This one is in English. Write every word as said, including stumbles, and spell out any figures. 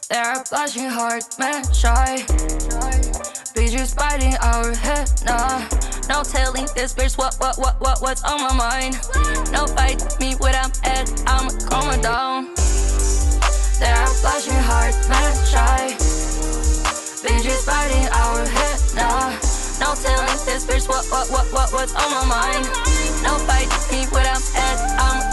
They're blushing hard, man, shy. Bitches biting our head, nah. No telling this bitch what, what, what, what, what's on my mind. No fight me where I'm at, I'm going down. They're blushing hard, man, shy. Bitches biting our head, nah. No telling this bitch what, what, what, what, what's on my mind. No fight me where I'm at, I'm